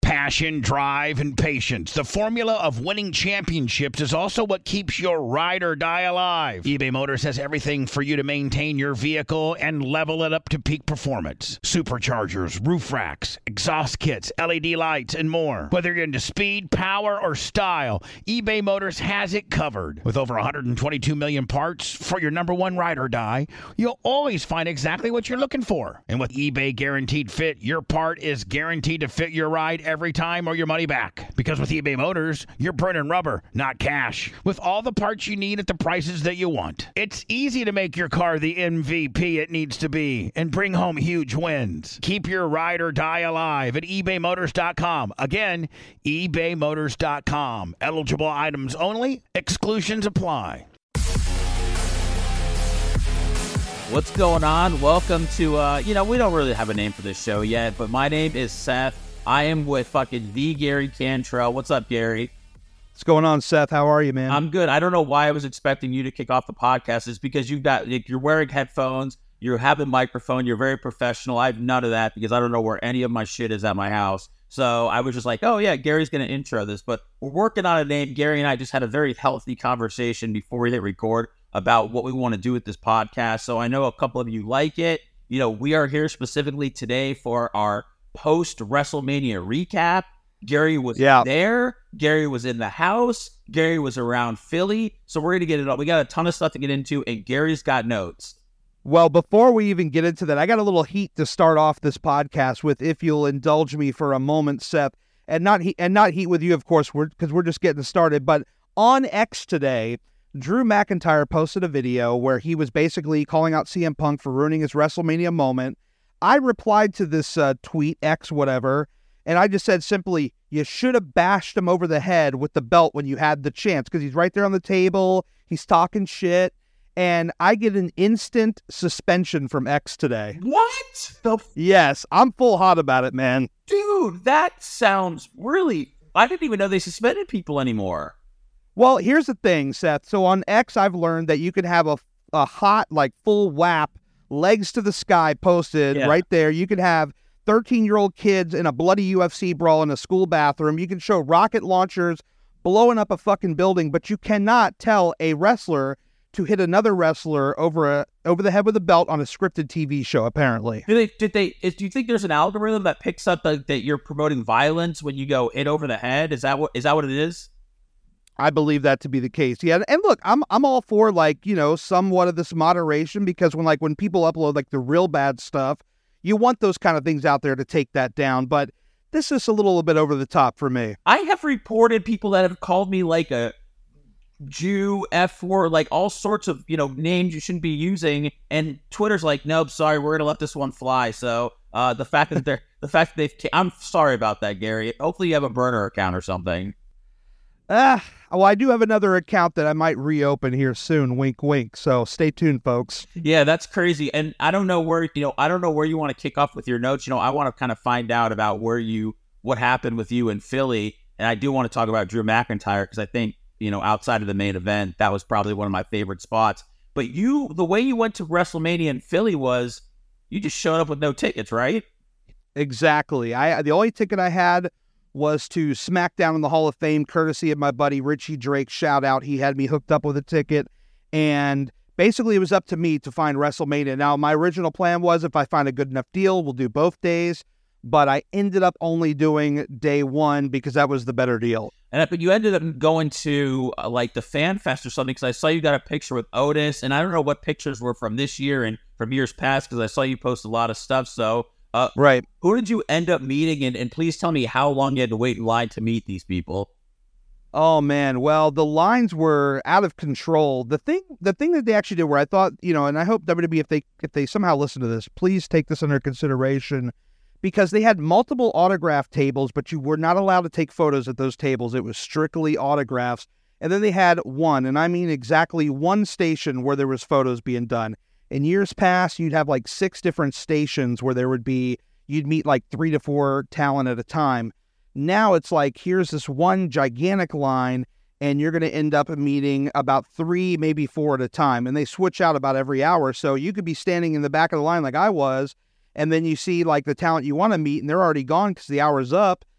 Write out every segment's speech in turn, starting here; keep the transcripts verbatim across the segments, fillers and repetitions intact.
Passion, drive, and patience. The formula of winning championships is also what keeps your ride or die alive. eBay Motors has everything for you to maintain your vehicle and level it up to peak performance. Superchargers, roof racks, exhaust kits, L E D lights, and more. Whether you're into speed, power, or style, eBay Motors has it covered. With over one hundred twenty-two million parts for your number one ride or die, you'll always find exactly what you're looking for. And with eBay Guaranteed Fit, your part is guaranteed to fit your ride every time or your money back. Because with eBay Motors, you're burning rubber, not cash. With all the parts you need at the prices that you want. It's easy to make your car the M V P it needs to be and bring home huge wins. Keep your ride or die alive at ebay motors dot com. Again, ebay motors dot com. Eligible items only. Exclusions apply. What's going on? Welcome to, uh, you know, we don't really have a name for this show yet, but my name is Seth. I am with fucking the Gary Cantrell. What's up, Gary? What's going on, Seth? How are you, man? I'm good. I don't know why I was expecting you to kick off the podcast. It's because you've got, like, you're wearing headphones, you have a microphone, you're very professional. I have none of that because I don't know where any of my shit is at my house. So I was just like, oh yeah, Gary's going to intro this, but we're working on a name. Gary and I just had a very healthy conversation before we hit record about what we want to do with this podcast. So I know a couple of you like it. You know, we are here specifically today for our post-WrestleMania recap. Gary was yeah. there. Gary was in the house. Gary was around Philly. So we're going to get it all. We got a ton of stuff to get into, and Gary's got notes. Well, before we even get into that, I got a little heat to start off this podcast with, if you'll indulge me for a moment, Seth. And not heat, and not heat with you, of course, we're because we're just getting started. But on X today, Drew McIntyre posted a video where he was basically calling out C M Punk for ruining his WrestleMania moment. I replied to this uh, tweet, X whatever, and I just said simply, you should have bashed him over the head with the belt when you had the chance, because he's right there on the table, he's talking shit, and I get an instant suspension from X today. What? The f- yes, I'm full hot about it, man. Dude, that sounds really... I didn't even know they suspended people anymore. Well, here's the thing, Seth. So on X, I've learned that you can have a, a hot, like, full W A P, legs to the sky posted yeah. right there. You can have thirteen-year-old kids in a bloody U F C brawl in a school bathroom. You can show rocket launchers blowing up a fucking building, but you cannot tell a wrestler to hit another wrestler over a over the head with a belt on a scripted T V show, apparently. Did they, did they, is, do you think there's an algorithm that picks up the, that you're promoting violence when you go hit over the head? Is that what, is that what it is? I believe that to be the case. Yeah, and look, I'm I'm all for, like, you know, somewhat of this moderation, because when like when people upload like the real bad stuff, you want those kind of things out there to take that down. But this is a little bit over the top for me. I have reported people that have called me like a Jew, F word, like all sorts of, you know, names you shouldn't be using, and Twitter's like, nope, sorry, we're gonna let this one fly. So uh, the fact that they're the fact that they've, I'm sorry about that, Gary. Hopefully you have a burner account or something. Ah, well, I do have another account that I might reopen here soon. Wink, wink. So stay tuned, folks. Yeah, that's crazy. And I don't know where, you know, I don't know where you want to kick off with your notes. You know, I want to kind of find out about where you, what happened with you in Philly. And I do want to talk about Drew McIntyre, because I think, you know, outside of the main event, that was probably one of my favorite spots. But you, the way you went to WrestleMania in Philly was you just showed up with no tickets, right? Exactly. I the only ticket I had was to SmackDown in the Hall of Fame, courtesy of my buddy Richie Drake. Shout out. He had me hooked up with a ticket, and basically it was up to me to find WrestleMania. Now, my original plan was, if I find a good enough deal, we'll do both days, but I ended up only doing day one because that was the better deal. And but you ended up going to uh, like the Fan Fest or something, because I saw you got a picture with Otis, and I don't know what pictures were from this year and from years past, because I saw you post a lot of stuff. So Uh, right. Who did you end up meeting? And, and please tell me how long you had to wait in line to meet these people. Oh, man. Well, the lines were out of control. The thing the thing that they actually did, where I thought, you know, and I hope W W E, if they, if they somehow listen to this, please take this under consideration, because they had multiple autograph tables, but you were not allowed to take photos at those tables. It was strictly autographs. And then they had one, and I mean exactly one station where there was photos being done. In years past, you'd have like six different stations where there would be, you'd meet like three to four talent at a time. Now it's like, here's this one gigantic line, and you're going to end up meeting about three, maybe four at a time. And they switch out about every hour. So you could be standing in the back of the line like I was, and then you see like the talent you want to meet, and they're already gone because the hour's up.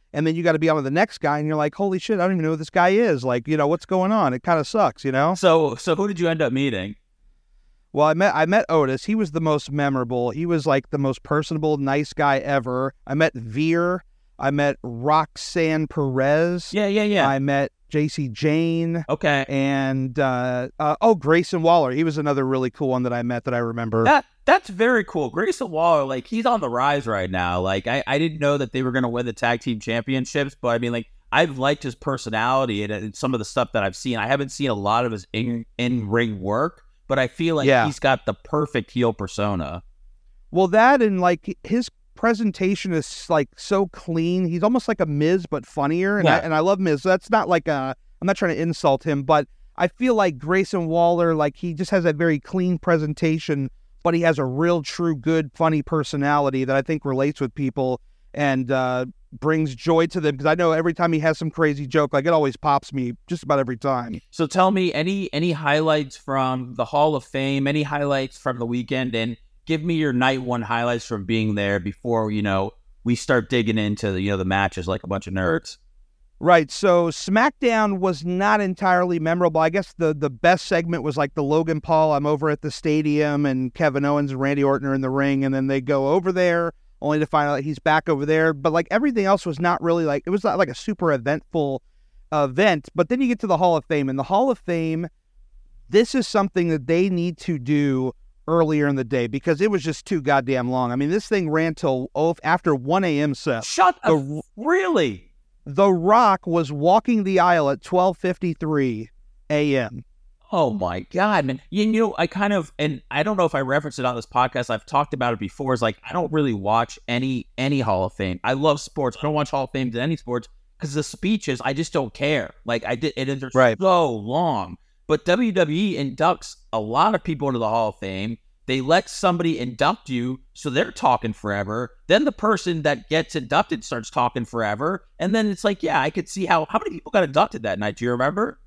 and then you got to be on with the next guy, and you're like, holy shit, I don't even know who this guy is. Like, you know, what's going on? It kind of sucks, you know? So, so who did you end up meeting? Well, I met I met Otis. He was the most memorable. He was like the most personable, nice guy ever. I met Veer. I met Roxanne Perez. Yeah, yeah, yeah. I met J C Jane. Okay. And, uh, uh, oh, Grayson Waller. He was another really cool one that I met that I remember. That That's very cool. Grayson Waller, like, he's on the rise right now. Like, I, I didn't know that they were going to win the tag team championships, but I mean, like, I've liked his personality and, and some of the stuff that I've seen. I haven't seen a lot of his in, in-ring work, but I feel like yeah. he's got the perfect heel persona. Well, that and, like, his presentation is like so clean. He's almost like a Miz, but funnier. And, yeah. I, and I love Miz. That's not like a, I'm not trying to insult him, but I feel like Grayson Waller, like he just has a very clean presentation, but he has a real, true, good, funny personality that I think relates with people and uh, brings joy to them. Because I know every time he has some crazy joke, like it always pops me just about every time. So tell me any any highlights from the Hall of Fame, any highlights from the weekend, and give me your night one highlights from being there before, you know, we start digging into the, you know, the matches like a bunch of nerds. Right. So SmackDown was not entirely memorable. I guess the, the best segment was like the Logan Paul, I'm over at the stadium, and Kevin Owens and Randy Orton are in the ring, and then they go over there only to find out he's back over there. But like everything else was not really like, it was not like a super eventful event. But then you get to the Hall of Fame, and the Hall of Fame, this is something that they need to do earlier in the day because it was just too goddamn long. I mean, this thing ran till oh, after one a.m. Seth. Shut the, up. Really? The Rock was walking the aisle at twelve fifty-three a.m. Oh my God, man. You know, I kind of, and I don't know if I referenced it on this podcast. I've talked about it before. It's like, I don't really watch any, any Hall of Fame. I love sports. I don't watch Hall of Fame to any sports because the speeches, I just don't care. Like I did, it is right. so long. But W W E inducts a lot of people into the Hall of Fame. They let somebody induct you, so they're talking forever. Then the person that gets inducted starts talking forever. And then it's like, yeah, I could see how, how many people got inducted that night? Do you remember?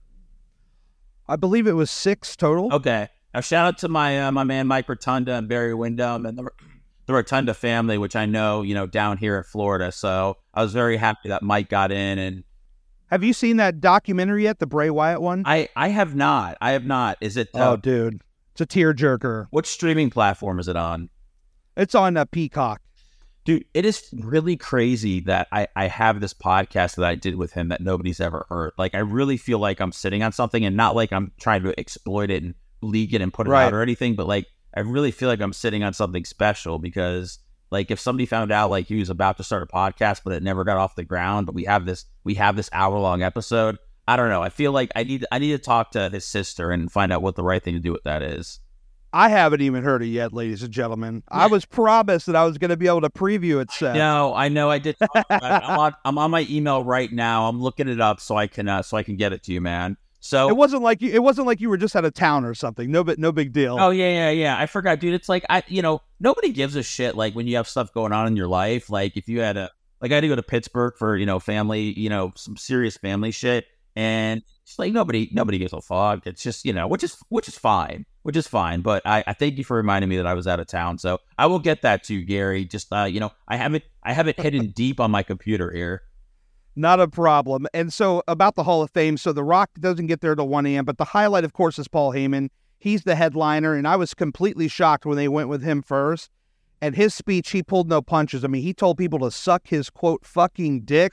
I believe it was six total. Okay. Now, shout out to my uh, my man Mike Rotunda and Barry Windham and the, the Rotunda family, which I know, you know, down here in Florida. So I was very happy that Mike got in. And have you seen that documentary yet, the Bray Wyatt one? I, I have not. I have not. Is it? Uh, oh, uh, dude. It's a tearjerker. What streaming platform is it on? It's on uh, Peacock. Dude, it is really crazy that I, I have this podcast that I did with him that nobody's ever heard. Like, I really feel like I'm sitting on something, and not like I'm trying to exploit it and leak it and put it right. out or anything, but like, I really feel like I'm sitting on something special because, like, if somebody found out like he was about to start a podcast, but it never got off the ground, but we have this we have this hour long episode. I don't know. I feel like I need I need to talk to his sister and find out what the right thing to do with that is. I haven't even heard it yet, ladies and gentlemen. I was promised that I was going to be able to preview it, Seth. No, I know I did. I'm, on, I'm on my email right now. I'm looking it up so I can uh, so I can get it to you, man. So it wasn't like you. It wasn't like you were just out of town or something. No, but no big deal. Oh yeah, yeah, yeah. I forgot, dude. It's like I, you know, nobody gives a shit. Like when you have stuff going on in your life. Like if you had a, like I had to go to Pittsburgh for you know family, you know, some serious family shit, and it's like nobody, nobody gives a fuck. It's just you know, which is which is fine. Which is fine, but I, I thank you for reminding me that I was out of town. So I will get that to you, Gary. Just uh, you know, I haven't I have it hidden deep on my computer here. Not a problem. And so about the Hall of Fame, so The Rock doesn't get there till one a.m., but the highlight, of course, is Paul Heyman. He's the headliner, and I was completely shocked when they went with him first. And his speech, he pulled no punches. I mean, he told people to suck his, quote, fucking dick,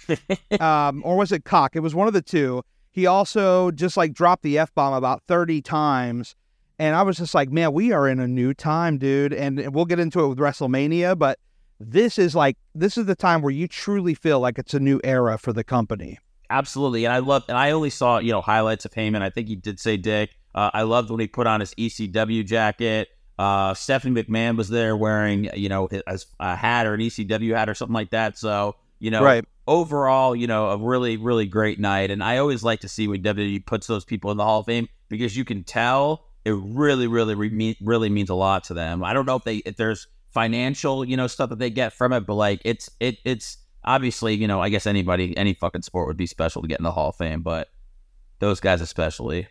um, or was it cock? It was one of the two. He also just, like, dropped the F-bomb about thirty times. And I was just like, man, we are in a new time, dude. And we'll get into it with WrestleMania, but this is like, this is the time where you truly feel like it's a new era for the company. Absolutely. And I love, and I only saw, you know, highlights of Heyman. I think he did say dick. Uh, I loved when he put on his E C W jacket. Uh, Stephanie McMahon was there wearing, you know, his, a hat or an E C W hat or something like that. So, you know, right. overall, you know, a really, really great night. And I always like to see when W W E puts those people in the Hall of Fame because you can tell it really, really, re- really means a lot to them. I don't know if they, if there's financial, you know, stuff that they get from it, but like it's, it, it's obviously, you know, I guess anybody, any fucking sport would be special to get in the Hall of Fame, but those guys especially.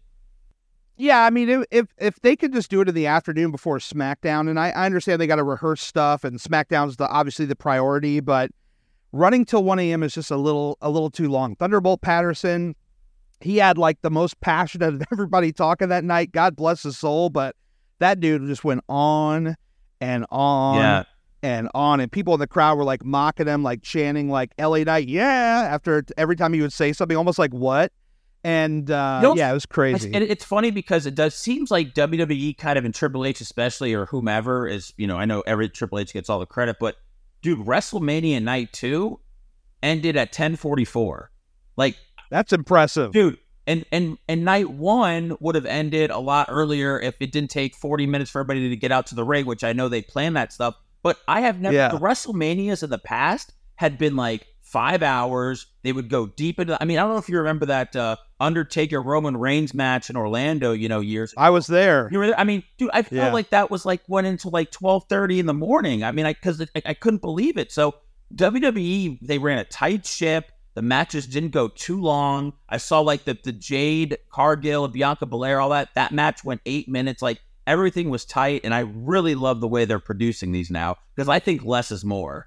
Yeah, I mean, if if, if they could just do it in the afternoon before SmackDown, and I, I understand they got to rehearse stuff, and SmackDown's the obviously the priority, but running till one a.m. is just a little a little too long. Thunderbolt Patterson, he had like the most passionate of everybody talking that night. God bless his soul, but that dude just went on and on Yeah. and on. And people in the crowd were like mocking him, like chanting like L A Knight, yeah, after every time he would say something, almost like what? And uh, You know, yeah, it was crazy. And it's funny because it does seems like W W E kind of in Triple H especially, or whomever is, you know, I know every Triple H gets all the credit, but dude, WrestleMania night two ended at ten forty-four. Like, That's impressive. dude, and and and night one would have ended a lot earlier if it didn't take forty minutes for everybody to get out to the ring, which I know they plan that stuff. But I have never Yeah. the WrestleManias in the past had been like five hours. They would go deep into. I mean, I don't know if you remember that uh, Undertaker Roman Reigns match in Orlando. You know, years. I was there. You were there? I mean, dude, I felt Yeah. like that was like went into like twelve thirty in the morning. I mean, I because I, I couldn't believe it. So W W E, they ran a tight ship. The matches didn't go too long. I saw like the the Jade Cargill and Bianca Belair, all that. That match went eight minutes. Like everything was tight, and I really love the way they're producing these now because I think less is more.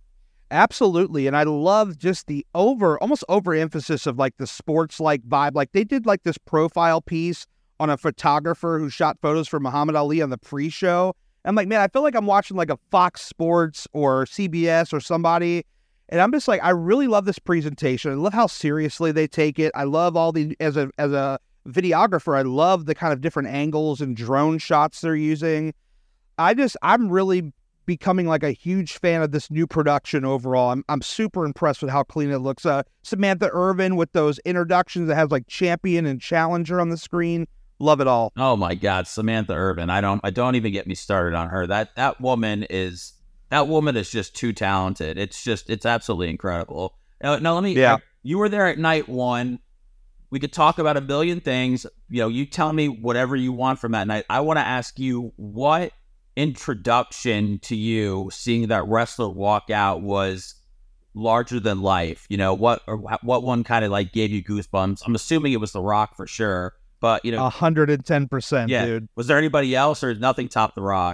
Absolutely. And I love just the over, almost overemphasis of like the sports like vibe. Like they did like this profile piece on a photographer who shot photos for Muhammad Ali on the pre-show. I'm like, man, I feel like I'm watching like a Fox Sports or C B S or somebody. And I'm just like, I really love this presentation. I love how seriously they take it. I love all the, as a, as a videographer, I love the kind of different angles and drone shots they're using. I just, I'm really becoming like a huge fan of this new production overall. I'm I'm super impressed with how clean it looks. Uh, Samantha Irvin with those introductions that has like champion and challenger on the screen. Love it all. Oh my God, Samantha Irvin. I don't I don't even get me started on her. That that woman is that woman is just too talented. It's just it's absolutely incredible. Now, now let me Yeah. I- you were there at night one. We could talk about a billion things. You know, you tell me whatever you want from that night. I want to ask you what introduction to you seeing that wrestler walk out was larger than life. You know, what or what one kind of like gave you goosebumps? I'm assuming it was The Rock for sure, but you know, A hundred and ten percent, yeah. dude. Was there anybody else, or nothing top The Rock?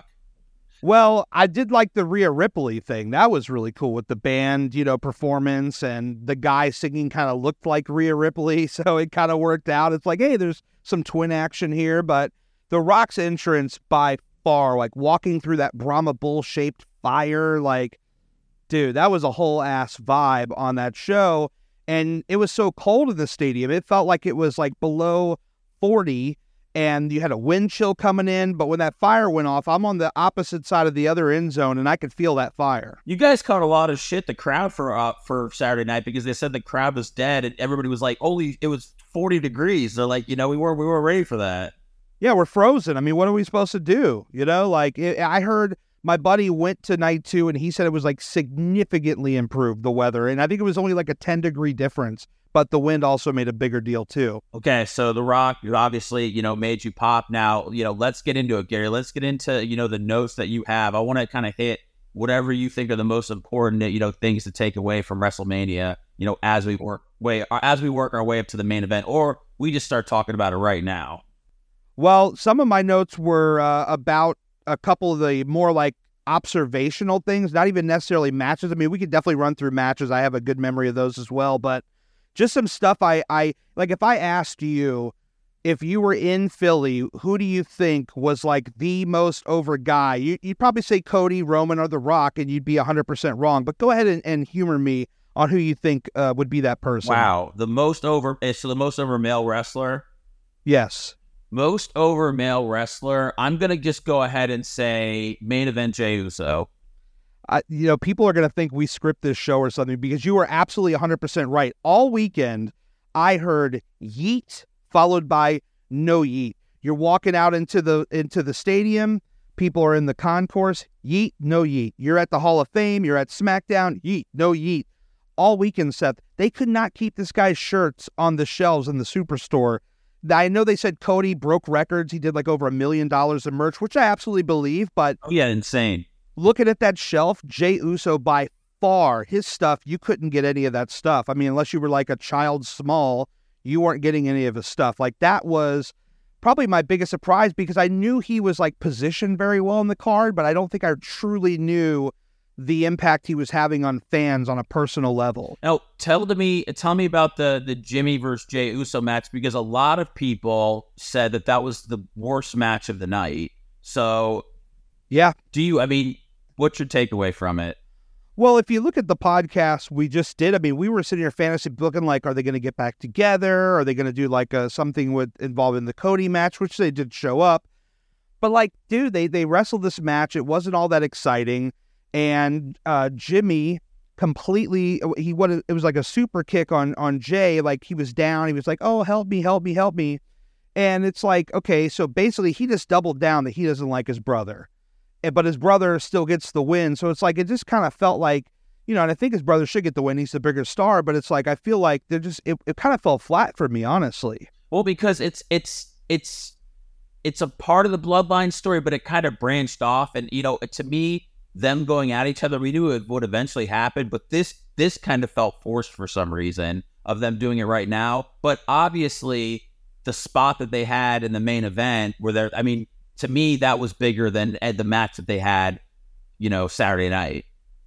Well, I did like the Rhea Ripley thing. That was really cool with the band, you know, performance, and the guy singing kind of looked like Rhea Ripley, so it kind of worked out. It's like, hey, there's some twin action here, but The Rock's entrance by far, like walking through that Brahma bull shaped fire, like, dude, that was a whole ass vibe on that show. And it was so cold in the stadium. It felt like it was like below forty, and you had a wind chill coming in. But when that fire went off, I'm on the opposite side of the other end zone, and I could feel that fire. You guys caught a lot of shit, the crowd, for uh, for Saturday night, because they said the crowd was dead, and everybody was like, "Holy, it was forty degrees." They're like, you know, we were we were ready for that. Yeah, we're frozen. I mean, what are we supposed to do? You know, like it, I heard my buddy went to night two, and he said it was like significantly improved, the weather. And I think it was only like a ten degree difference, but the wind also made a bigger deal too. Okay, so The Rock, obviously, you know, made you pop. Now, you know, let's get into it, Gary. Let's get into, you know, the notes that you have. I want to kind of hit whatever you think are the most important, you know, things to take away from WrestleMania, you know, as we work way as we work our way up to the main event, or we just start talking about it right now. Well, some of my notes were uh, about a couple of the more like observational things, not even necessarily matches. I mean, we could definitely run through matches. I have a good memory of those as well, but just some stuff I, I like if I asked you, if you were in Philly, who do you think was like the most over guy? You, you'd probably say Cody, Roman, or The Rock, and you'd be one hundred percent wrong. But go ahead and, and humor me on who you think uh, would be that person. Wow. The most over, so the most over male wrestler? Yes. Most over male wrestler, I'm going to just go ahead and say main event Jey Uso. I, you know, people are going to think we script this show or something, because you are absolutely one hundred percent right. All weekend, I heard yeet followed by no yeet. You're walking out into the into the stadium. People are in the concourse. Yeet, no yeet. You're at the Hall of Fame. You're at SmackDown. Yeet, no yeet. All weekend, Seth, they could not keep this guy's shirts on the shelves in the Superstore. I know they said Cody broke records. He did like over a million dollars in merch, which I absolutely believe. But Oh, yeah, insane. looking at that shelf, Jey Uso by far, his stuff, you couldn't get any of that stuff. I mean, unless you were like a child small, you weren't getting any of his stuff. Like that was probably my biggest surprise, because I knew he was like positioned very well in the card, but I don't think I truly knew the impact he was having on fans on a personal level. Now, tell to me, tell me about the the Jimmy versus Jey Uso match, because a lot of people said that that was the worst match of the night. So, yeah, do you? I mean, what's your takeaway from it? Well, if you look at the podcast we just did, I mean, we were sitting here fantasy looking like, are they going to get back together? Are they going to do like a, something with involving the Cody match, which they did show up. But like, dude, they they wrestled this match. It wasn't all that exciting. And uh, Jimmy completely, he what it was like a super kick on on Jey. Like he was down. He was like, oh, help me, help me, help me. And it's like, okay, so basically he just doubled down that he doesn't like his brother. But his brother still gets the win. So it's like, it just kind of felt like, you know, and I think his brother should get the win. He's the bigger star. But it's like, I feel like they're just, it, it kind of fell flat for me, honestly. Well, because it's, it's, it's, it's a part of the bloodline story, but it kind of branched off. And, you know, to me, them going at each other, we knew it would eventually happen. But this, this kind of felt forced for some reason of them doing it right now. But obviously, the spot that they had in the main event where they're, I mean, to me, that was bigger than the match that they had, you know, Saturday night.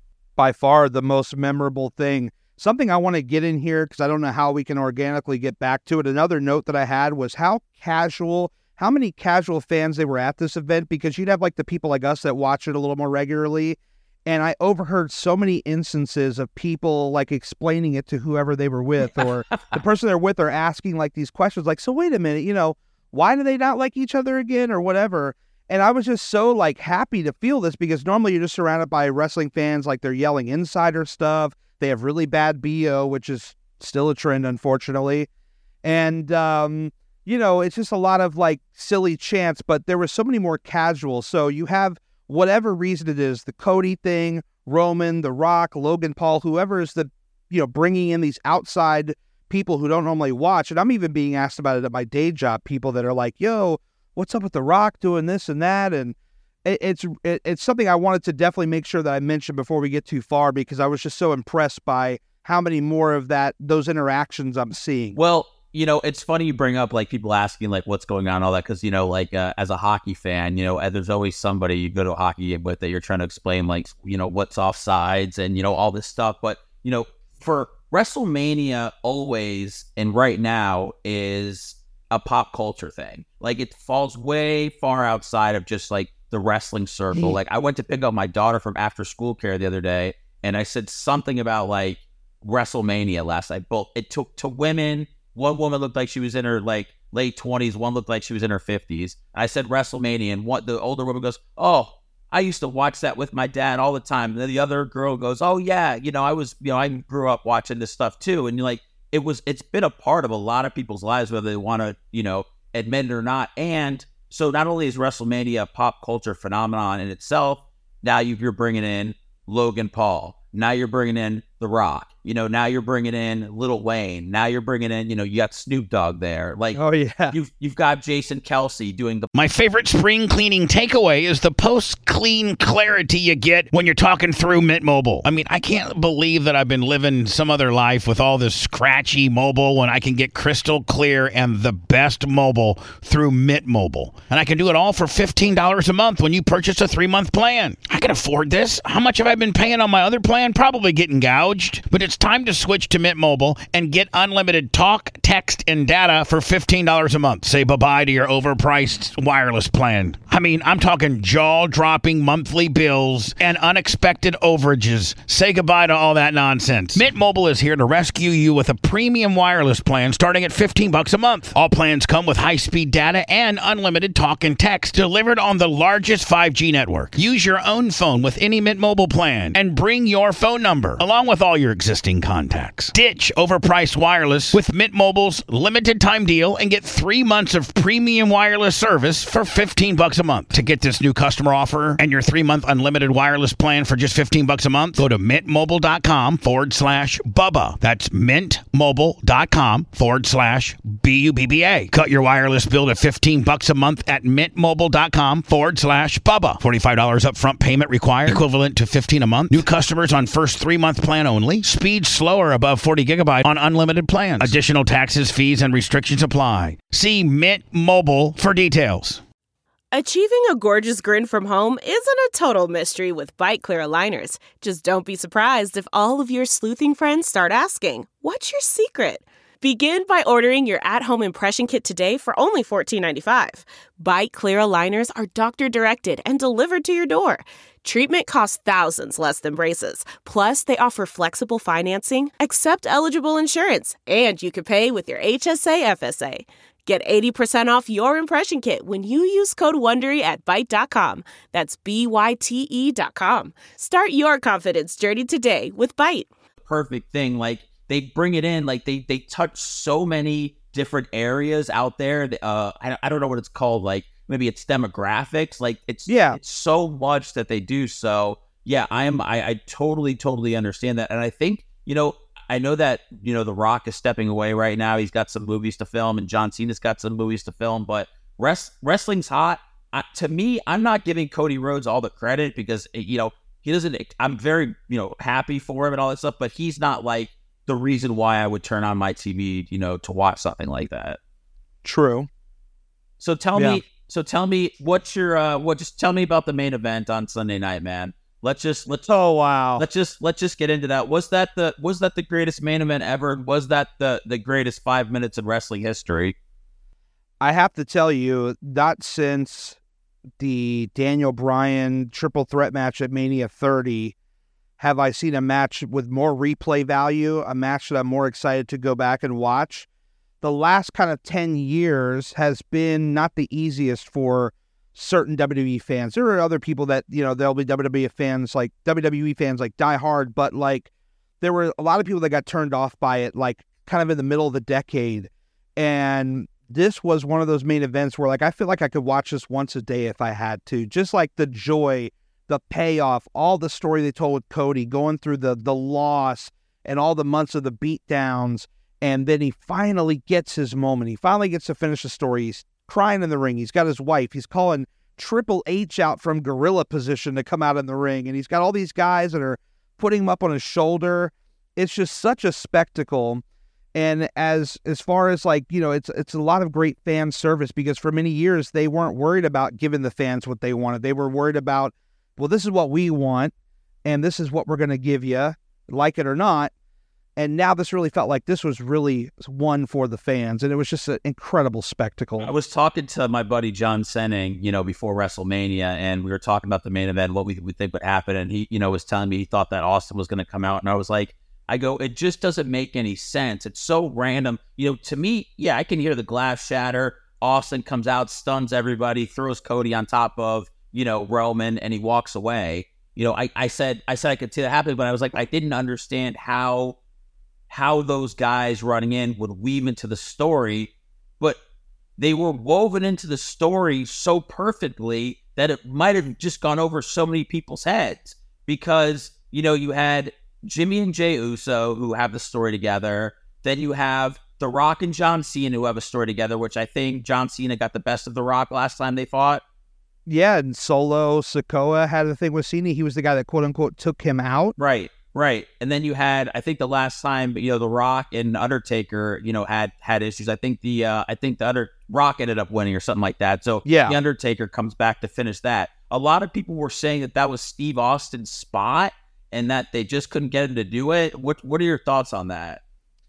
By far the most memorable thing. Something I want to get in here because I don't know how we can organically get back to it. Another note that I had was how casual, how many casual fans they were at this event, because you'd have like the people like us that watch it a little more regularly. And I overheard so many instances of people like explaining it to whoever they were with, or the person they're with are asking like these questions like, so wait a minute, you know, why do they not like each other again or whatever? And I was just so like happy to feel this, because normally you're just surrounded by wrestling fans, like they're yelling insider stuff. They have really bad B O, which is still a trend, unfortunately. And, um, you know, it's just a lot of like silly chants, but there were so many more casual. So you have whatever reason it is, the Cody thing, Roman, The Rock, Logan Paul, whoever is the, you know, bringing in these outside people who don't normally watch. And I'm even being asked about it at my day job, people that are like, yo, what's up with The Rock doing this and that? And it, it's it, it's something I wanted to definitely make sure that I mentioned before we get too far, because I was just so impressed by how many more of that, those interactions I'm seeing. Well, you know, it's funny you bring up like people asking like what's going on, all that, because, you know, like uh, as a hockey fan, you know, there's always somebody you go to a hockey game with that you're trying to explain like, you know, what's offsides and, you know, all this stuff. But, you know, for WrestleMania always and right now is a pop culture thing. Like it falls way far outside of just like the wrestling circle. Like I went to pick up my daughter from after school care the other day, and I said something about like WrestleMania last night. Both it took to women. One woman looked like she was in her like late twenties. One looked like she was in her fifties. I said WrestleMania, and what the older woman goes, "Oh, I used to watch that with my dad all the time." And then the other girl goes, "Oh yeah, you know, I was, you know, I grew up watching this stuff too." And you're like, it was, it's been a part of a lot of people's lives, whether they want to, you know, admit it or not. And so not only is WrestleMania a pop culture phenomenon in itself, now you're bringing in Logan Paul. Now you're bringing in The Rock. You know, now you're bringing in Lil Wayne. Now you're bringing in, you know, you got Snoop Dogg there. Like, oh yeah, you've you've got Jason Kelsey doing the. My favorite spring cleaning takeaway is the post-clean clarity you get when you're talking through Mint Mobile. I mean, I can't believe that I've been living some other life with all this scratchy mobile when I can get crystal clear and the best mobile through Mint Mobile. And I can do it all for fifteen dollars a month when you purchase a three-month plan. I can afford this. How much have I been paying on my other plan? Probably getting gouged. But it's time to switch to Mint Mobile and get unlimited talk, text, and data for fifteen dollars a month. Say bye-bye to your overpriced wireless plan. I mean, I'm talking jaw-dropping monthly bills and unexpected overages. Say goodbye to all that nonsense. Mint Mobile is here to rescue you with a premium wireless plan starting at fifteen bucks a month. All plans come with high-speed data and unlimited talk and text delivered on the largest five G network. Use your own phone with any Mint Mobile plan and bring your phone number along with all your existing contacts. Ditch overpriced wireless with Mint Mobile's limited time deal and get three months of premium wireless service for fifteen bucks a month. To get this new customer offer and your three-month unlimited wireless plan for just fifteen bucks a month, go to mintmobile.com forward slash Bubba. That's mintmobile.com forward slash B U B B A. Cut your wireless bill to fifteen bucks a month at mintmobile.com forward slash Bubba. forty-five dollars upfront payment required, equivalent to fifteen a month. New customers on first three-month plan only. Speed slower above forty gigabyte on unlimited plans. Additional taxes, fees, and restrictions apply. See Mint Mobile for details. Achieving a gorgeous grin from home isn't a total mystery with Byte Clear aligners. Just don't be surprised if all of your sleuthing friends start asking, "What's your secret?" Begin by ordering your at-home impression kit today for only fourteen ninety-five. Byte Clear aligners are doctor-directed and delivered to your door. Treatment costs thousands less than braces. Plus, they offer flexible financing, accept eligible insurance, and you can pay with your H S A F S A. Get eighty percent off your impression kit when you use code WONDERY at byte dot com. That's B Y T E dot com. Start your confidence journey today with Byte. Perfect thing. Like, they bring it in, like, they they touch so many different areas out there. Uh, I, I don't know what it's called. Like, maybe it's demographics. Like, it's yeah. it's so much that they do. So, yeah, I am. I, I totally, totally understand that. And I think, you know, I know that, you know, The Rock is stepping away right now. He's got some movies to film, and John Cena's got some movies to film. But res- wrestling's hot. Uh, to me, I'm not giving Cody Rhodes all the credit because, you know, he doesn't. I'm very, you know, happy for him and all that stuff. But he's not like the reason why I would turn on my T V, you know, to watch something like that. True. So tell yeah. me. So tell me what's your uh, what? Just tell me about the main event on Sunday night, man. Let's just let's oh wow let's just let's just get into that. Was that the was that the greatest main event ever? Was that the the greatest five minutes in wrestling history? I have to tell you, not since the Daniel Bryan triple threat match at Mania thirty have I seen a match with more replay value, a match that I'm more excited to go back and watch. The last kind of ten years has been not the easiest for certain W W E fans. There are other people that, you know, there'll be W W E fans, like W W E fans, like die hard, but like there were a lot of people that got turned off by it, like kind of in the middle of the decade. And this was one of those main events where, like, I feel like I could watch this once a day if I had to. Just like the joy, the payoff, all the story they told with Cody, going through the the loss and all the months of the beatdowns. And then he finally gets his moment. He finally gets to finish the story. He's crying in the ring. He's got his wife. He's calling Triple H out from gorilla position to come out in the ring. And he's got all these guys that are putting him up on his shoulder. It's just such a spectacle. And as as far as, like, you know, it's it's a lot of great fan service, because for many years they weren't worried about giving the fans what they wanted. They were worried about, well, this is what we want, and this is what we're going to give you, like it or not. And now this really felt like this was really one for the fans, and it was just an incredible spectacle. I was talking to my buddy John Senning, you know, before WrestleMania, and we were talking about the main event, what we would think would happen, and he, you know, was telling me he thought that Austin was going to come out, and I was like, I go, it just doesn't make any sense. It's so random. You know, to me, yeah, I can hear the glass shatter. Austin comes out, stuns everybody, throws Cody on top of, you know, Roman, and he walks away. You know, I, I said I said I could see that happening, but I was like, I didn't understand how how those guys running in would weave into the story, but they were woven into the story so perfectly that it might have just gone over so many people's heads, because, you know, you had Jimmy and Jey Uso, who have the story together. Then you have The Rock and John Cena, who have a story together, which I think John Cena got the best of The Rock last time they fought. Yeah, and Solo Sikoa had a thing with Cena. He was the guy that, quote-unquote, took him out. Right. Right. And then you had, I think the last time, you know, The Rock and Undertaker, you know, had had issues. I think the uh, I think the other Rock ended up winning or something like that. So yeah. The Undertaker comes back to finish that. A lot of people were saying that that was Steve Austin's spot and that they just couldn't get him to do it. What What are your thoughts on that?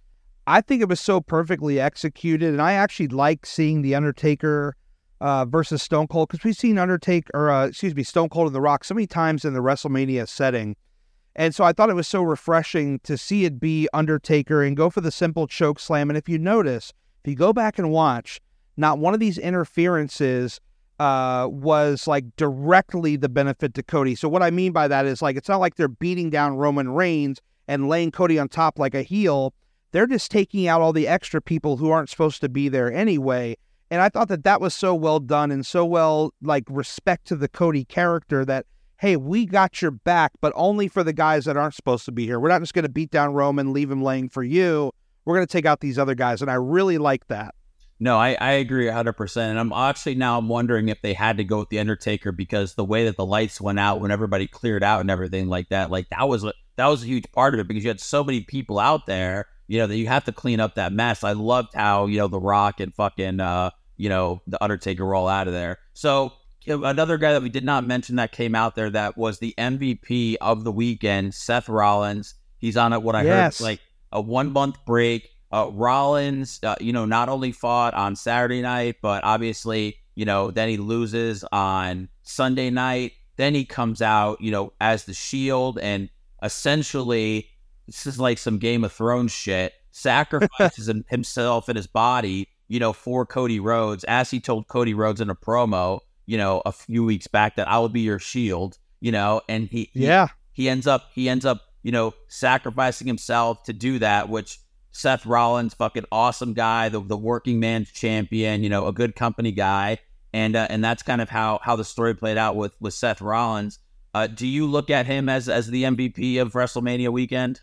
I think it was so perfectly executed, and I actually like seeing The Undertaker uh, versus Stone Cold, because we've seen Undertaker, or uh, excuse me, Stone Cold and The Rock so many times in the WrestleMania setting. And so I thought it was so refreshing to see it be Undertaker and go for the simple choke slam. And if you notice, if you go back and watch, not one of these interferences uh, was like directly the benefit to Cody. So what I mean by that is, like, it's not like they're beating down Roman Reigns and laying Cody on top like a heel. They're just taking out all the extra people who aren't supposed to be there anyway. And I thought that that was so well done and so well, like, respect to the Cody character that, hey, we got your back, but only for the guys that aren't supposed to be here. We're not just going to beat down Roman, leave him laying for you. We're going to take out these other guys, and I really like that. No, I, I agree one hundred percent. And I'm actually now I'm wondering if they had to go with The Undertaker, because the way that the lights went out when everybody cleared out and everything like that, like that was that was a huge part of it, because you had so many people out there, you know, that you have to clean up that mess. I loved how, you know, The Rock and fucking, uh, you know, The Undertaker were all out of there. So another guy that we did not mention that came out there that was the M V P of the weekend, Seth Rollins. He's on a, what I yes. heard, like a one-month break. Uh, Rollins, uh, you know, not only fought on Saturday night, but obviously, you know, then he loses on Sunday night. Then he comes out, you know, as the Shield, and essentially, this is like some Game of Thrones shit, sacrifices him, himself and his body, you know, for Cody Rhodes, as he told Cody Rhodes in a promo, you know, a few weeks back, that I will be your Shield, you know, and he, yeah, he, he ends up, he ends up, you know, sacrificing himself to do that, which Seth Rollins, fucking awesome guy, the, the working man's champion, you know, a good company guy. And uh, and that's kind of how, how the story played out with, with Seth Rollins. Uh, do you look at him as, as the M V P of WrestleMania weekend?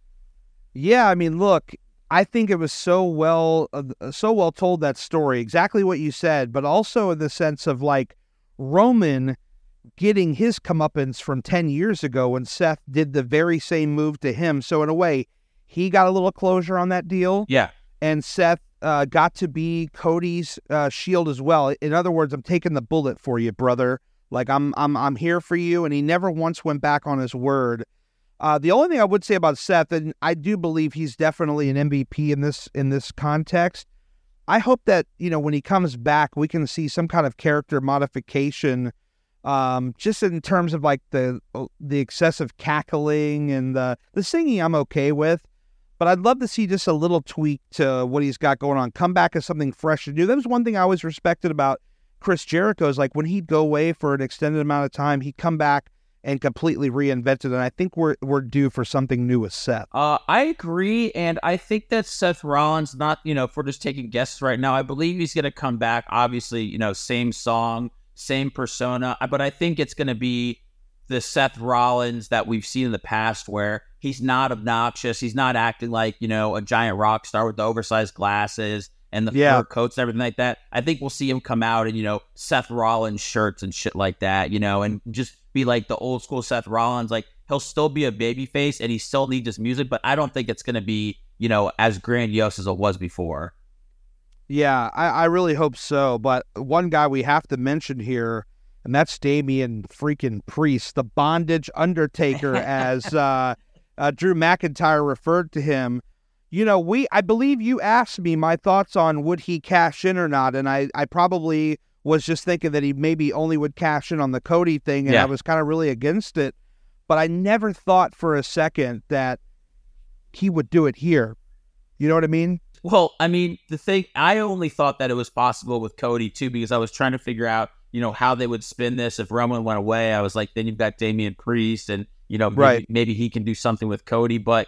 Yeah, I mean, look, I think it was so well uh, so well told, that story, exactly what you said, but also in the sense of like Roman getting his comeuppance from ten years ago when Seth did the very same move to him. So in a way, he got a little closure on that deal. Yeah. And Seth uh, got to be Cody's uh, Shield as well. In other words, I'm taking the bullet for you, brother. Like, I'm I'm I'm here for you. And he never once went back on his word. Uh, the only thing I would say about Seth, and I do believe he's definitely an M V P in this in this context, I hope that, you know, when he comes back, we can see some kind of character modification, um, just in terms of like the the excessive cackling and the, the singing I'm okay with. But I'd love to see just a little tweak to what he's got going on. Come back as something fresh and new. That was one thing I always respected about Chris Jericho, is like when he'd go away for an extended amount of time, he'd come back and completely reinvent it. And I think we're we're due for something new with Seth. Uh, I agree, and I think that Seth Rollins, not, you know, if we're just taking guesses right now, I believe he's going to come back. Obviously, you know, same song, same persona, but I think it's going to be the Seth Rollins that we've seen in the past, where he's not obnoxious. He's not acting like, you know, a giant rock star with the oversized glasses and the yeah. fur coats and everything like that. I think we'll see him come out in, you know, Seth Rollins shirts and shit like that, you know, and just be like the old school Seth Rollins. Like, he'll still be a babyface and he still needs his music, but I don't think it's going to be, you know, as grandiose as it was before. Yeah, I, I really hope so. But one guy we have to mention here, and that's Damian freaking Priest, the bondage Undertaker, as uh, uh, Drew McIntyre referred to him. You know, we I believe you asked me my thoughts on would he cash in or not, and I, I probably was just thinking that he maybe only would cash in on the Cody thing, and yeah. I was kind of really against it. But I never thought for a second that he would do it here. You know what I mean? Well, I mean, the thing, I only thought that it was possible with Cody, too, because I was trying to figure out, you know, how they would spin this. If Roman went away, I was like, then you've got Damian Priest, and, you know, maybe, right. maybe he can do something with Cody. But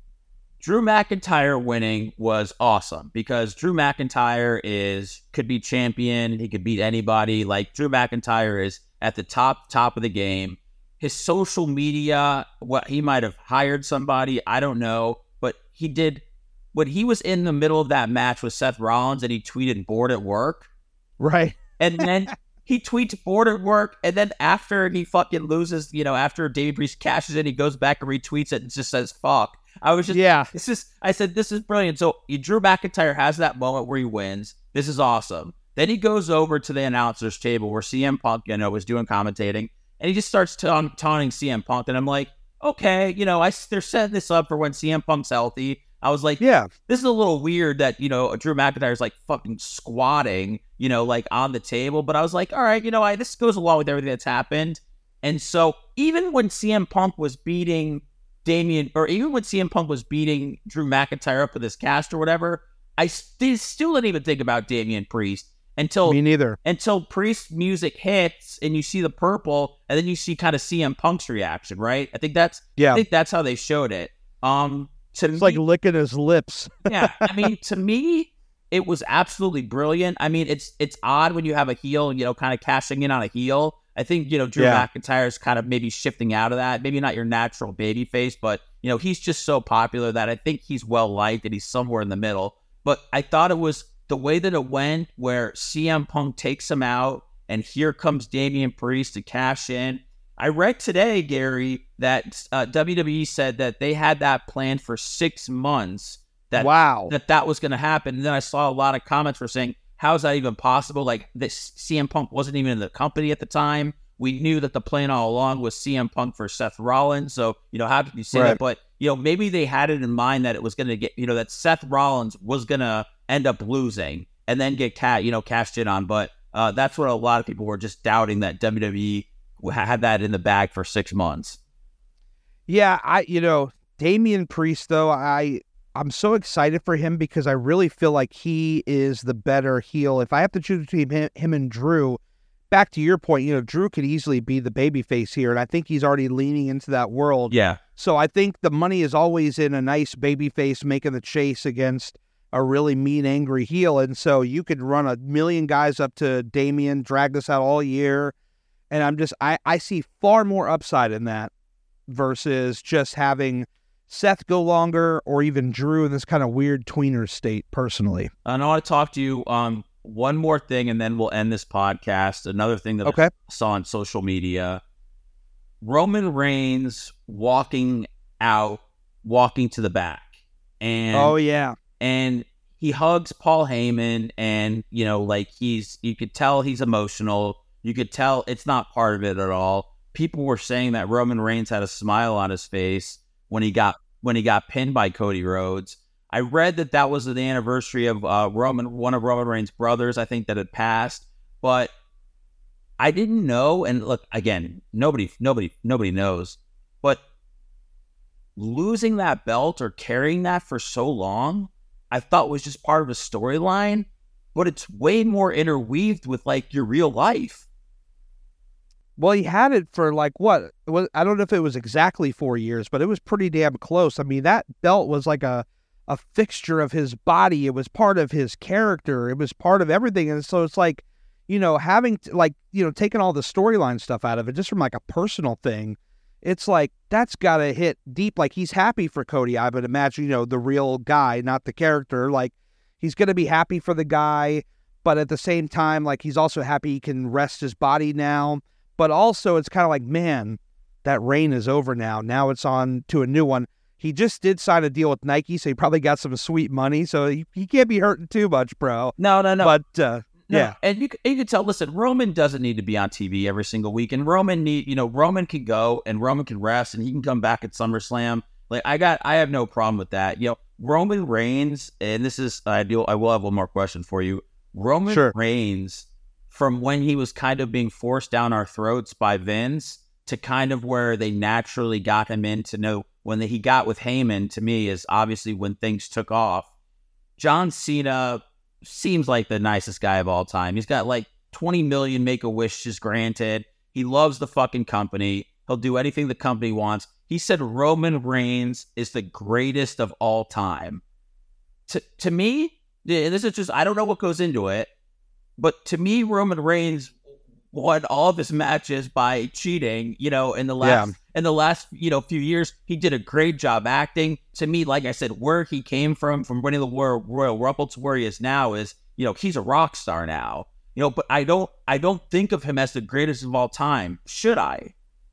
Drew McIntyre winning was awesome, because Drew McIntyre is could be champion. He could beat anybody. Like, Drew McIntyre is at the top, top of the game. His social media, what he might have hired somebody, I don't know, but he did. When he was in the middle of that match with Seth Rollins and he tweeted bored at work. Right. And then he tweets bored at work. And then after he fucking loses, you know, after Damian Priest cashes in, he goes back and retweets it and just says, fuck. I was just, yeah. This is, I said, this is brilliant. So Drew McIntyre has that moment where he wins. This is awesome. Then he goes over to the announcer's table where C M Punk, you know, was doing commentating. And he just starts ta- taunting C M Punk. And I'm like, okay, you know, I, they're setting this up for when C M Punk's healthy. I was like, yeah, this is a little weird that, you know, Drew McIntyre's like fucking squatting, you know, like on the table. But I was like, all right, you know, I, this goes along with everything that's happened. And so even when C M Punk was beating Damian, or even when C M Punk was beating Drew McIntyre up with his cast or whatever, I st- still didn't even think about Damian Priest until me neither. Until Priest's music hits and you see the purple, and then you see kind of C M Punk's reaction, right? I think that's yeah. I think that's how they showed it. Um. To it's me, like licking his lips. yeah, I mean, to me, it was absolutely brilliant. I mean, it's it's odd when you have a heel, you know, kind of cashing in on a heel. I think, you know, Drew yeah. McIntyre's kind of maybe shifting out of that. Maybe not your natural baby face, but, you know, he's just so popular that I think he's well liked and he's somewhere in the middle. But I thought it was the way that it went, where C M Punk takes him out and here comes Damian Priest to cash in. I read today, Gary, that uh, W W E said that they had that planned for six months. That wow. that that was going to happen. And then I saw a lot of comments were saying, how is that even possible? Like, this C M Punk wasn't even in the company at the time. We knew that the plan all along was C M Punk for Seth Rollins. So, you know, how could you say Right. that? But, you know, maybe they had it in mind that it was going to get, you know, that Seth Rollins was going to end up losing and then get, cat, you know, cashed in on. But uh, that's what a lot of people were just doubting, that W W E had that in the bag for six months. Yeah, I you know, Damian Priest, though, I, I'm so excited for him because I really feel like he is the better heel. If I have to choose between him, him and Drew, back to your point, you know, Drew could easily be the babyface here, and I think he's already leaning into that world. Yeah. So I think the money is always in a nice babyface making the chase against a really mean, angry heel, and so you could run a million guys up to Damian, drag this out all year, and I'm just, I, I see far more upside in that versus just having Seth go longer or even Drew in this kind of weird tweener state, personally. And I want to talk to you um one more thing, and then we'll end this podcast. Another thing that Okay. I saw on social media: Roman Reigns walking out, walking to the back, and Oh, yeah. and he hugs Paul Heyman, and you know, like he's, you could tell he's emotional. You could tell it's not part of it at all. People were saying that Roman Reigns had a smile on his face when he got when he got pinned by Cody Rhodes. I read that that was the anniversary of uh, Roman, one of Roman Reigns' brothers, I think, that had passed. But I didn't know. And look, again, nobody, nobody, nobody knows. But losing that belt or carrying that for so long, I thought was just part of a storyline. But it's way more interweaved with like your real life. Well, he had it for like what? It was, I don't know if it was exactly four years, but it was pretty damn close. I mean, that belt was like a a fixture of his body. It was part of his character. It was part of everything. And so it's like, you know, having to, like, you know, taking all the storyline stuff out of it, just from like a personal thing, it's like, that's got to hit deep. Like, he's happy for Cody, I would imagine, you know, the real guy, not the character. Like, he's going to be happy for the guy, but at the same time, like, he's also happy he can rest his body now. But also, it's kind of like, man, that reign is over now. Now it's on to a new one. He just did sign a deal with Nike, so he probably got some sweet money. So he, he can't be hurting too much, bro. No, no, no. But, uh, no. yeah. And you, you can tell, listen, Roman doesn't need to be on T V every single week. And Roman need, you know, Roman can go and Roman can rest and he can come back at SummerSlam. Like, I got, I have no problem with that. You know, Roman Reigns, and this is, I do, I will have one more question for you. Roman Sure. Reigns, from when he was kind of being forced down our throats by Vince to kind of where they naturally got him in to know, when he got with Heyman, to me, is obviously when things took off. John Cena seems like the nicest guy of all time. He's got like twenty million Make-A-Wishes granted. He loves the fucking company. He'll do anything the company wants. He said Roman Reigns is the greatest of all time. To to me, and this is just, I don't know what goes into it, but to me, Roman Reigns won all of his matches by cheating, you know, in the last, Yeah. in the last, you know, few years. He did a great job acting. To me, like I said, where he came from, from winning the Royal Rumble to where he is now is, you know, he's a rock star now, you know, but I don't, I don't think of him as the greatest of all time. Should I?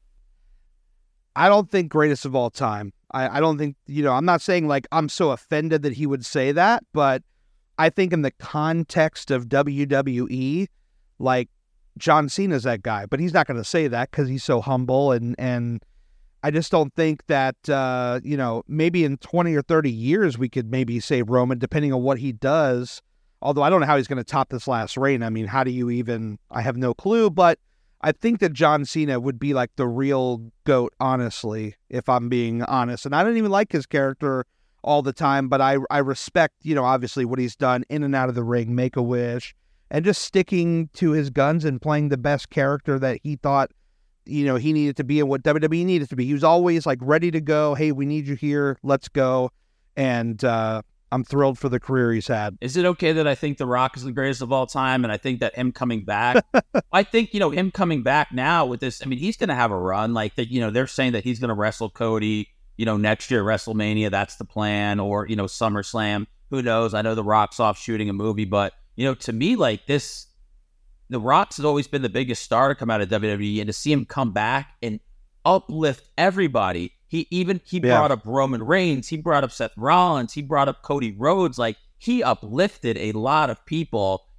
I don't think greatest of all time. I, I don't think, you know, I'm not saying like I'm so offended that he would say that, but I think in the context of W W E, like, John Cena's that guy, but he's not going to say that because he's so humble. And, and I just don't think that, uh, you know, maybe in twenty or thirty years, we could maybe say Roman, depending on what he does. Although I don't know how he's going to top this last reign. I mean, how do you even, I have no clue, but I think that John Cena would be like the real GOAT, honestly, if I'm being honest. And I don't even like his character all the time, but I, I respect, you know, obviously what he's done in and out of the ring, Make-A-Wish, and just sticking to his guns and playing the best character that he thought, you know, he needed to be and what W W E needed to be. He was always like ready to go. Hey, we need you here. Let's go. And uh, I'm thrilled for the career he's had. Is it okay that I think The Rock is the greatest of all time? And I think that him coming back, I think, you know, him coming back now with this, I mean, he's going to have a run. Like, that, you know, they're saying that he's going to wrestle Cody, you know, next year, WrestleMania. That's the plan. Or, you know, SummerSlam. Who knows? I know The Rock's off shooting a movie, but, you know, to me, like this, The Rock's has always been the biggest star to come out of W W E, and to see him come back and uplift everybody. He even, he Yeah. brought up Roman Reigns, he brought up Seth Rollins, he brought up Cody Rhodes. Like, he uplifted a lot of people,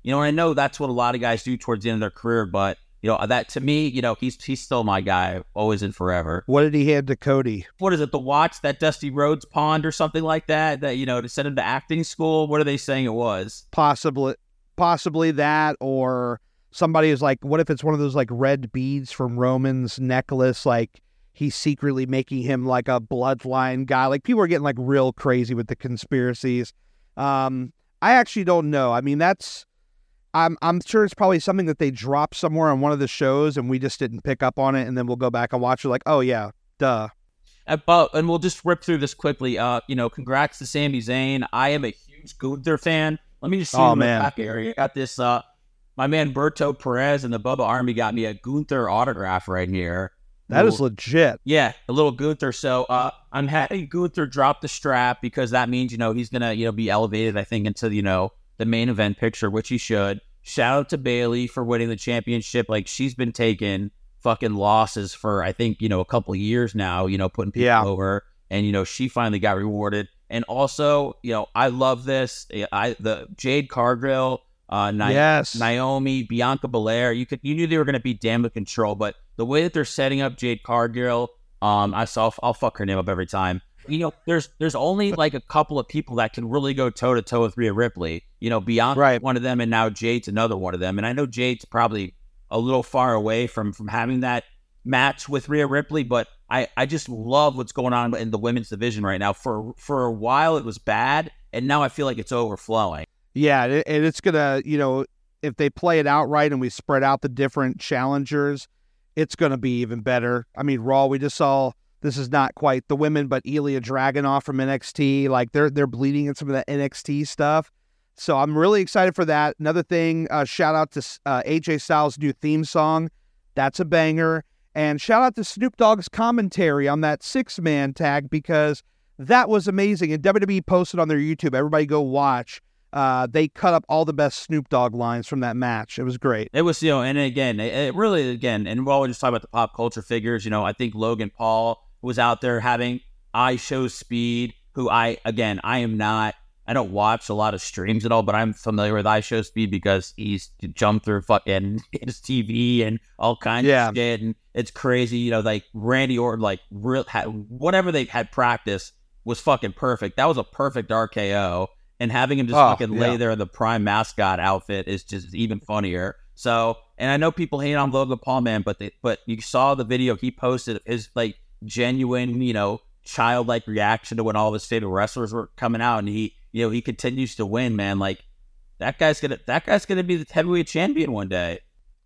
You know, and I know that's what a lot of guys do towards the end of their career, but, you know, that to me, you know, he's he's still my guy, always and forever. What did he hand to Cody? What is it, the watch that Dusty Rhodes pawned or something like that, that, you know, to send him to acting school? What are they saying it was? Possibly, possibly that, or somebody is like, what if it's one of those like red beads from Roman's necklace, like he's secretly making him like a bloodline guy? Like people are getting like real crazy with the conspiracies. Um, I actually don't know. I mean, that's, I'm I'm sure it's probably something that they dropped somewhere on one of the shows and we just didn't pick up on it, and then we'll go back and watch it like, oh yeah, duh. Uh, but, and we'll just rip through this quickly. Uh, you know, congrats to Sami Zayn. I am a huge Gunther fan. Let me just see oh, in the man. back area. I got this, uh, my man Berto Perez and the Bubba Army got me a Gunther autograph right here. That little, is legit. Yeah, a little Gunther. So uh, I'm having Gunther drop the strap because that means, you know, he's going to, you know, be elevated, I think, into, you know, the main event picture, which he should. Shout out to Bayley for winning the championship. Like, she's been taking fucking losses for, I think, you know, a couple of years now, you know, putting people yeah. over. And, you know, she finally got rewarded. And also, you know, I love this. I the Jade Cargill, uh, Ni- yes. Naomi, Bianca Belair. You could you knew they were going to be damn control, but the way that they're setting up Jade Cargill, um, I saw I'll fuck her name up every time. You know, there's there's only like a couple of people that can really go toe to toe with Rhea Ripley. You know, Bianca's right. one of them, and now Jade's another one of them. And I know Jade's probably a little far away from from having that match with Rhea Ripley, but I, I just love what's going on in the women's division right now. For for a while it was bad, and now I feel like it's overflowing. Yeah, and it's gonna, you know, if they play it out right and we spread out the different challengers, it's gonna be even better. I mean, Raw, we just saw. This is not quite the women, but Ilya Dragunov from N X T, like they're they're bleeding in some of that N X T stuff. So I'm really excited for that. Another thing, uh, shout out to uh, A J Styles' new theme song. That's a banger. And shout out to Snoop Dogg's commentary on that six-man tag, because that was amazing. And W W E posted on their YouTube. Everybody go watch. Uh, they cut up all the best Snoop Dogg lines from that match. It was great. It was, you know, and again, it, it really, again, and while we're just talking about the pop culture figures, you know, I think Logan Paul was out there having I Show Speed, who I, again, I am not, I don't watch a lot of streams at all, but I'm familiar with I Show Speed because he's jumped through fucking his T V and all kinds yeah. of shit, and it's crazy, you know, like Randy Orton, like real, had, whatever they had practice was fucking perfect. That was a perfect R K O, and having him just oh, fucking yeah. lay there in the Prime mascot outfit is just even funnier. So, and I know people hate on Logan Paul, man, but they, but you saw the video he posted, his like genuine, you know, childlike reaction to when all of his favorite wrestlers were coming out, and he, you know, he continues to win, man. Like that guy's gonna, that guy's gonna be the heavyweight champion one day.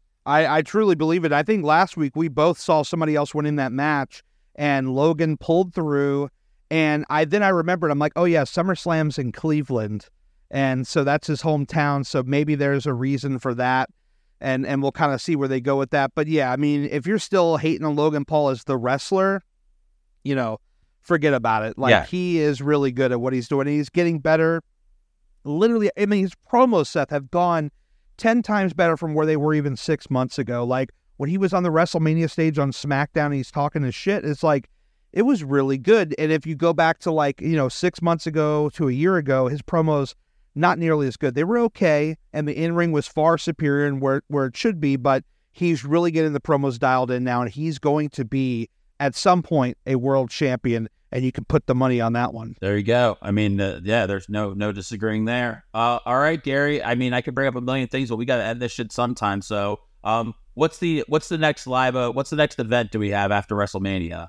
I, I truly believe it. I think last week we both saw somebody else winning that match, and Logan pulled through. And I then I remembered, I'm like, oh yeah, SummerSlam's in Cleveland, and so that's his hometown. So maybe there's a reason for that, and and we'll kind of see where they go with that. But yeah, I mean, if you're still hating on Logan Paul as the wrestler, you know, forget about it. Like, yeah. he is really good at what he's doing. He's getting better. Literally, I mean, his promos, Seth, have gone ten times better from where they were even six months ago. Like, when he was on the WrestleMania stage on SmackDown and he's talking his shit, it's like, it was really good. And if you go back to, like, you know, six months ago to a year ago, his promos, not nearly as good. They were okay, and the in-ring was far superior and where, where it should be, but he's really getting the promos dialed in now, and he's going to be, at some point, a world champion, and you can put the money on that one. There you go. I mean, uh, yeah, there's no no disagreeing there. Uh, all right, Gary. I mean, I could bring up a million things, but we got to end this shit sometime. So, um, what's the what's the next live? Uh, what's the next event do we have after WrestleMania?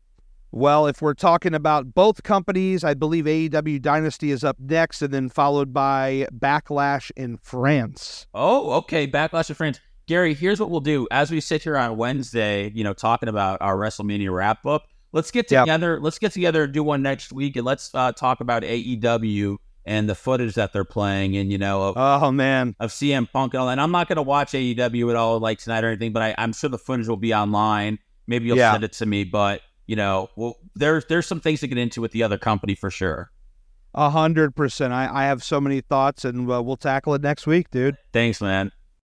Well, if we're talking about both companies, I believe A E W Dynasty is up next, and then followed by Backlash in France. Oh, okay, Backlash in France. Gary, here's what we'll do. As we sit here on Wednesday, you know, talking about our WrestleMania wrap-up, let's get together. Yep. Let's get together and do one next week, and let's uh, talk about A E W and the footage that they're playing, and, you know, of, oh, man. of C M Punk and all that. And I'm not going to watch A E W at all, like, tonight or anything, but I, I'm sure the footage will be online. Maybe you'll yeah. send it to me, but, you know, well, there's there's some things to get into with the other company for sure. A hundred percent. I, I have so many thoughts, and uh, we'll tackle it next week, dude. Thanks, man.